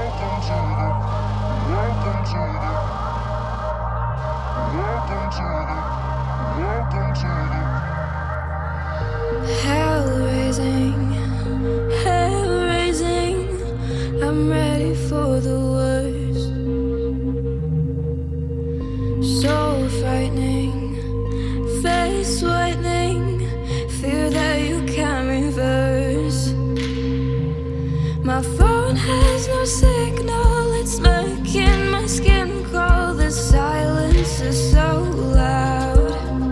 Hell raising, hell raising. I'm ready for the worst. So frightening, face whitening, fear that you can't reverse. My phone has no signal, it's making my skin crawl. The silence is so loud.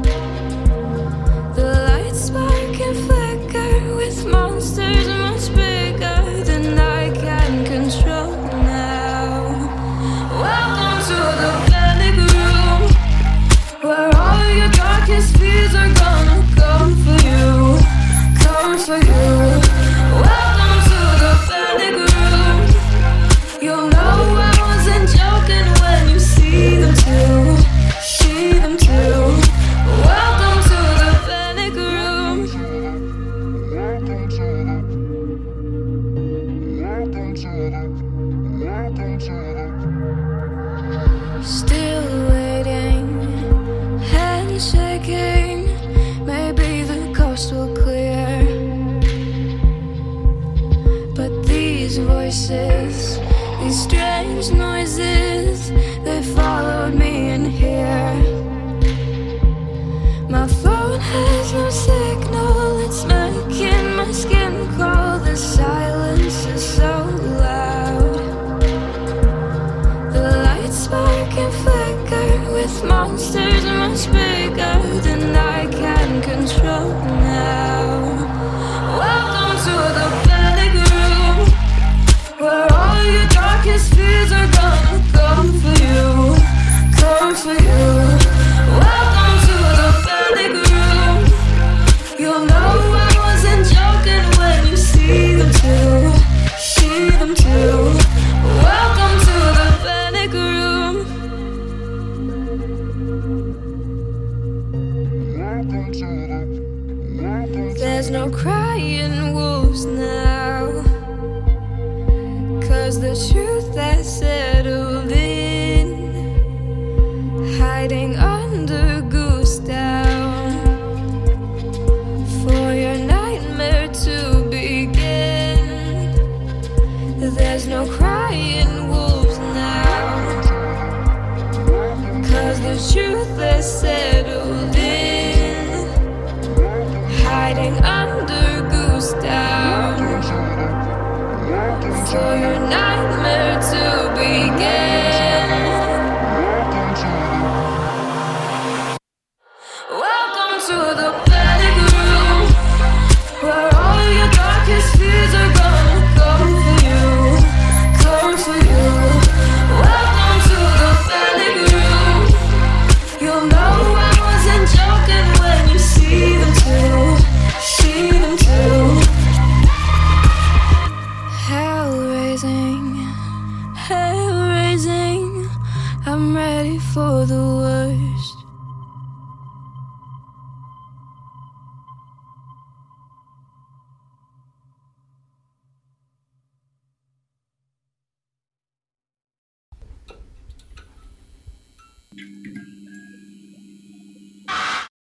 The lights spark and flicker with monsters much bigger than I can control now. Welcome to the panic room, where all your darkest fears are gonna come for you, come for you. Welcome to the panic room. You'll know I wasn't joking when you see them too, see them too. Welcome to the panic room. Welcome to the, welcome to the, welcome to the. Still waiting, hand shaking. Maybe the coast will clear, but these voices, these strange noises, they followed me in here. My phone has no signal, it's making my skin crawl. The silence is so loud. The lights spark and flicker with monsters much bigger than I can control now. Welcome to the panic room, where all your darkest fears are gonna come for you, come for you. Welcome to the panic room. You'll know I wasn't joking when you see them too, see them too. Welcome to the panic room. Welcome to the, there's no crying wolves now, 'cause the truth has settled in, hiding under goose down, for your nightmare to begin. There's no crying wolves now, 'cause the truth has settled in, hiding under goose down, for your nightmare to begin. Welcome to the panic room, where all your darkest fears are gonna come for you, come for you. Welcome to the panic room. You'll know I wasn't joking when you see them too, see them too. Hell raising, hell raising. I'm ready for the worst.